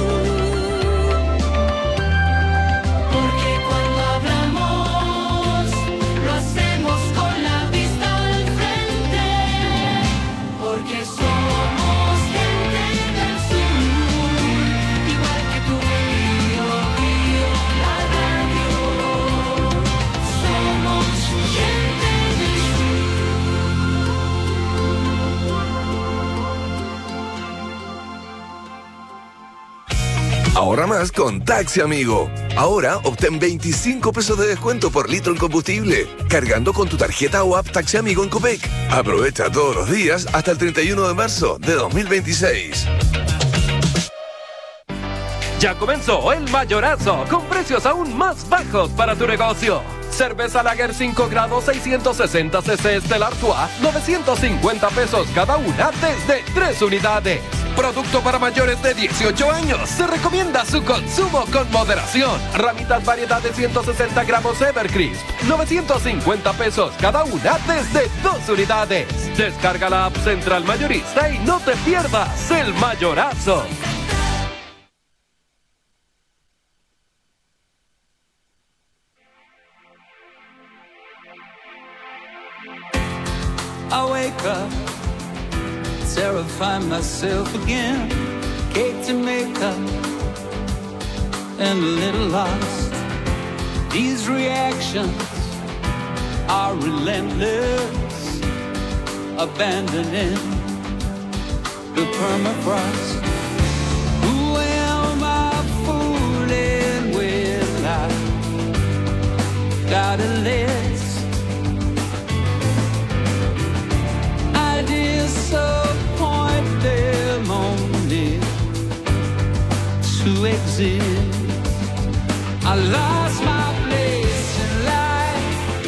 Porque cuando hablamos, lo hacemos con la vista al frente. Porque somos gente del sur, igual que tú. Bio, Bio, la radio. Ahorra más con Taxi Amigo. Ahora obtén veinticinco pesos de descuento por litro en combustible, cargando con tu tarjeta o app Taxi Amigo en Copec. Aprovecha todos los días hasta el treinta y uno de marzo de dos mil veintiséis. Ya comenzó el mayorazo, con precios aún más bajos para tu negocio. Cerveza Lager cinco grados seiscientos sesenta centilitros de L'Artois, novecientos cincuenta pesos cada una desde tres unidades. Producto para mayores de dieciocho años. Se recomienda su consumo con moderación. Ramitas variedad de ciento sesenta gramos Evercrisp, novecientos cincuenta pesos cada una desde dos unidades. Descarga la app Central Mayorista y no te pierdas el mayorazo. I wake up, terrify myself again. Cake to make up, and a little lost. These reactions are relentless, abandoning the permafrost. Who am I fooling with? I got a list. I disappoint them only to exist. I lost my place in life.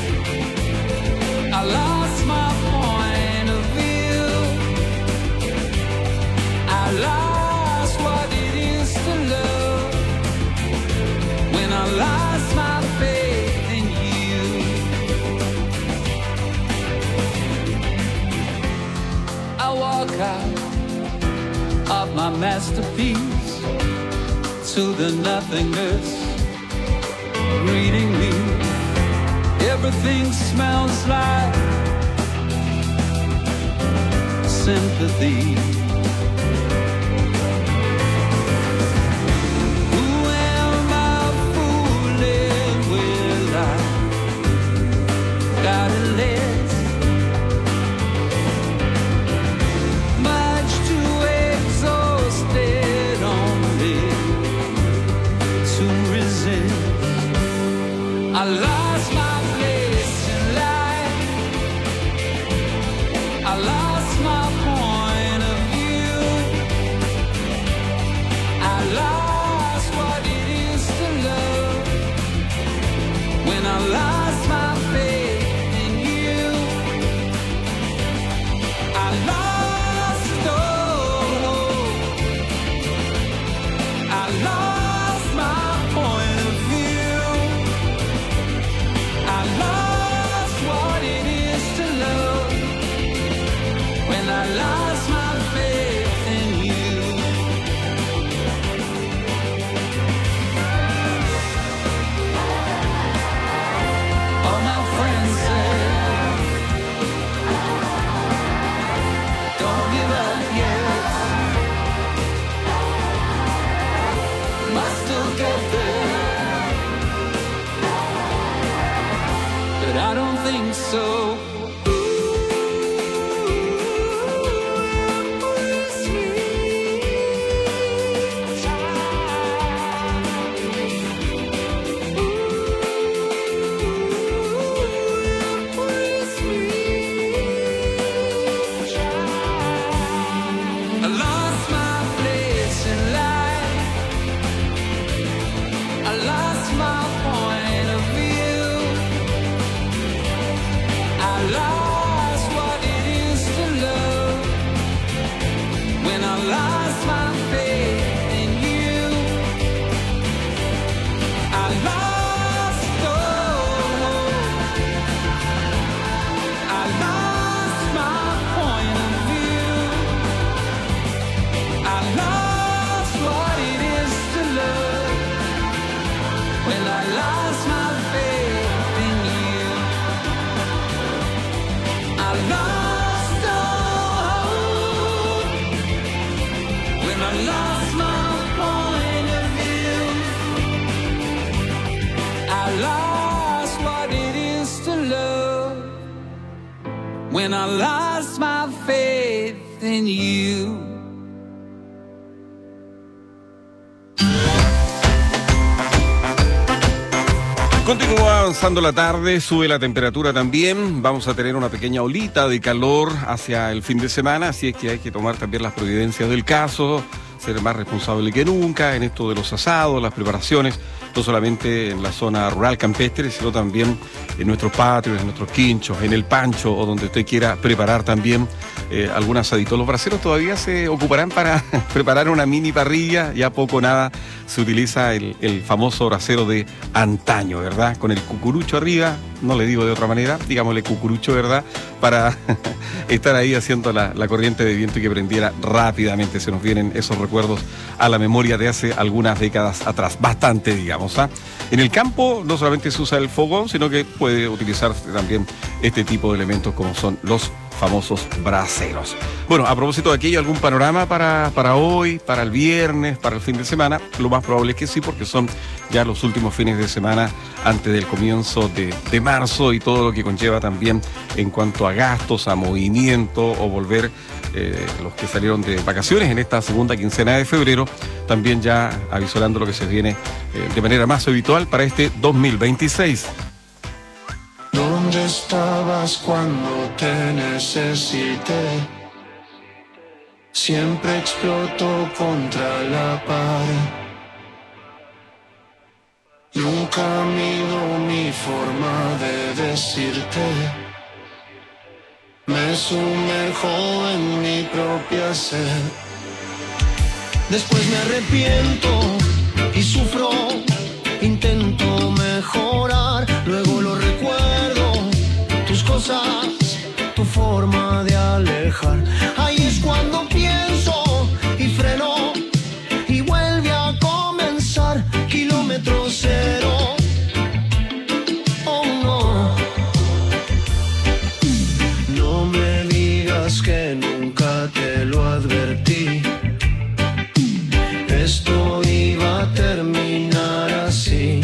I lost my point of view. I lost what it is to love when I lost my faith in you. I walk out of my masterpiece to the nothingness greeting me. Everything smells like sympathy. Who am I fooling with? I got a list, much too exhausted only to resist. I lost my place in life. I lost my point of view. I lost what it is to love when I lost my faith in you. I lost all. I lost my point of view. I lost what it is to love when I lost my faith in you. All my friends say, don't give up yet. Must still get there, but I don't think so. lost all hope when I lost my point of view. I lost what it is to love when I lost my faith in you. Continúa avanzando la tarde, sube la temperatura también, vamos a tener una pequeña olita de calor hacia el fin de semana, así es que hay que tomar también las providencias del caso, ser más responsable que nunca en esto de los asados, las preparaciones, no solamente en la zona rural campestre, sino también en nuestros patios, en nuestros quinchos, en el pancho o donde usted quiera preparar también eh, algún asadito. Los braseros todavía se ocuparán para preparar una mini parrilla, ya poco o nada se utiliza el, el famoso brasero de antaño, ¿verdad? Con el cucurucho arriba, no le digo de otra manera, digámosle cucurucho, ¿verdad? Para estar ahí haciendo la, la corriente de viento y que prendiera rápidamente. Se nos vienen esos recuerdos a la memoria de hace algunas décadas atrás, bastante, digamos. ¿ah? En el campo no solamente se usa el fogón, sino que puede utilizarse también este tipo de elementos como son los famosos braseros. Bueno, a propósito de aquello, ¿algún panorama para, para hoy, para el viernes, para el fin de semana? Lo más probable es que sí, porque son ya los últimos fines de semana antes del comienzo de, de marzo y todo lo que conlleva también en cuanto a gastos, a movimiento o volver eh, los que salieron de vacaciones en esta segunda quincena de febrero, también ya avisorando lo que se viene eh, de manera más habitual para este dos mil veintiséis. ¿Dónde estabas cuando te necesité? Siempre explotó contra la pared. Nunca mido mi forma de decirte. Me sumerjo en mi propia sed. Después me arrepiento y sufro. Intento mejorar, luego lo recuerdo. Tus cosas, tu forma de alejar. Ahí es cuando pienso y freno y vuelve a comenzar. Kilómetro cero. Oh no. No me digas que nunca te lo advertí. Esto iba a terminar así.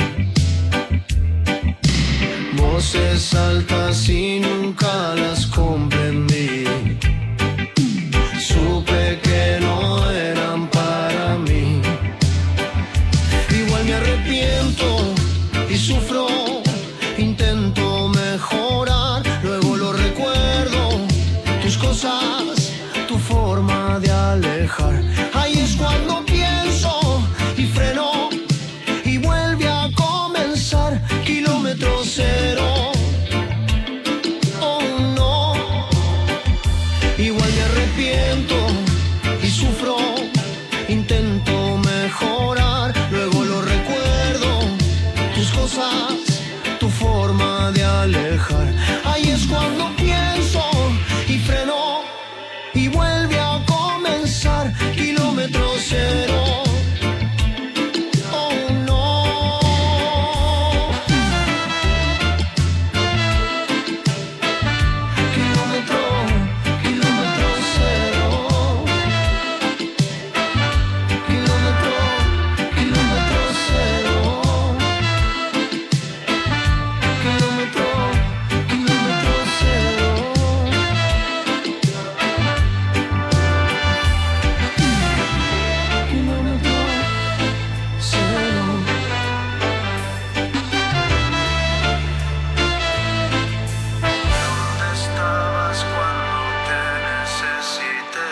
Voces altas y nunca las comprendí. Supe que no eran para mí. Igual me arrepiento y sufro. Intento mejorar, luego lo recuerdo. Tus cosas, tu forma de alejar. Ahí es cuando pienso y freno y vuelve a comenzar. Kilómetro cero. Oh no. Igual me arrepiento y sufro. Intento mejorar, luego lo recuerdo. Tus cosas, tu forma de alejar. Ahí es cuando pienso y freno y vuelve a comenzar. Kilómetro cero. Oh no. Kilómetro, kilómetro cero. Kilómetro, kilómetro cero. Kilómetro, kilómetro cero. Kilómetro cero. ¿Dónde estabas cuando te necesité?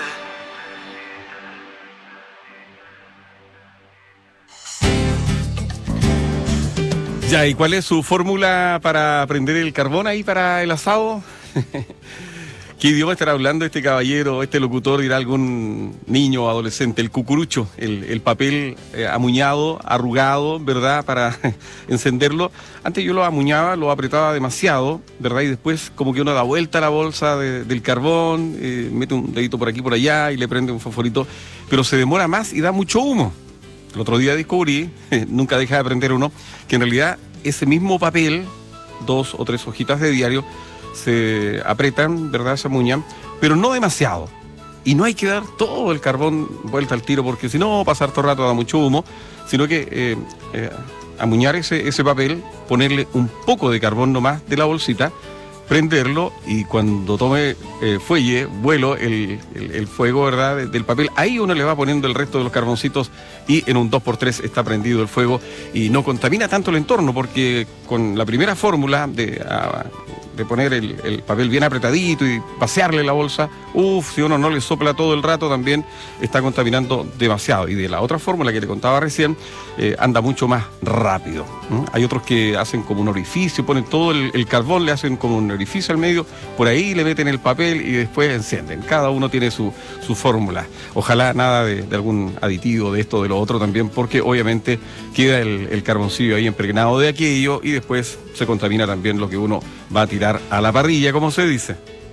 Ya, ¿y cuál es su fórmula para prender el carbón ahí para el asado? ¿Qué idioma estará hablando este caballero, este locutor? Dirá algún niño o adolescente. El cucurucho, el, el papel eh, amuñado, arrugado, ¿verdad? Para encenderlo. Antes yo lo amuñaba, lo apretaba demasiado, ¿verdad? Y después como que uno da vuelta a la bolsa de, del carbón, eh, mete un dedito por aquí, por allá y le prende un fosforito. Pero se demora más y da mucho humo. El otro día descubrí, nunca deja de prender uno, que en realidad ese mismo papel, dos o tres hojitas de diario, se aprietan, ¿verdad? Se amuñan, pero no demasiado. Y no hay que dar todo el carbón vuelta al tiro, porque si no, pasar todo el rato da mucho humo, sino que eh, eh, amuñar ese, ese papel, ponerle un poco de carbón nomás de la bolsita, prenderlo y cuando tome eh, fuelle, vuelo, el, el, el fuego, ¿verdad?, de, del papel, ahí uno le va poniendo el resto de los carboncitos y en un dos por tres está prendido el fuego y no contamina tanto el entorno, porque con la primera fórmula de, a, de poner el, el papel bien apretadito y pasearle la bolsa, uff, si uno no le sopla todo el rato también está contaminando demasiado. Y de la otra fórmula que le contaba recién, eh, anda mucho más rápido. ¿no? Hay otros que hacen como un orificio, ponen todo el, el carbón, le hacen como un orificio al medio, por ahí le meten el papel y después encienden. Cada uno tiene su, su fórmula. Ojalá nada de, de algún aditivo de esto o de lo otro también, porque obviamente queda el, el carboncillo ahí impregnado de aquello y después se contamina también lo que uno va a tirar a la parrilla, como se dice.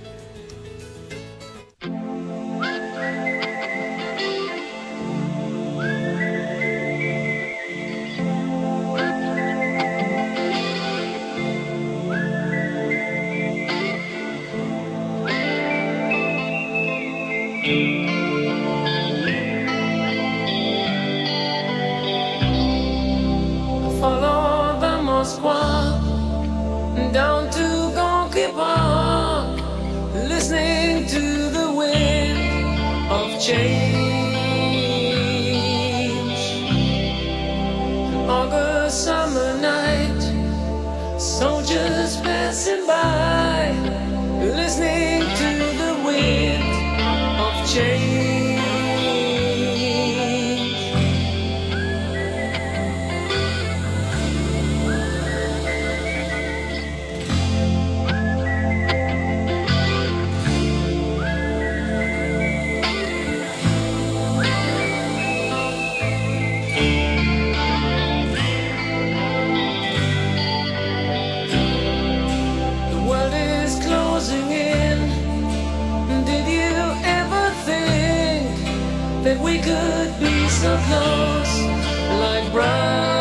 Follow the Moskva down to Gonky Park, listening to the wind of change. An August summer night, soldiers passing by, listening to the wind of change. That we could be so close, like brothers.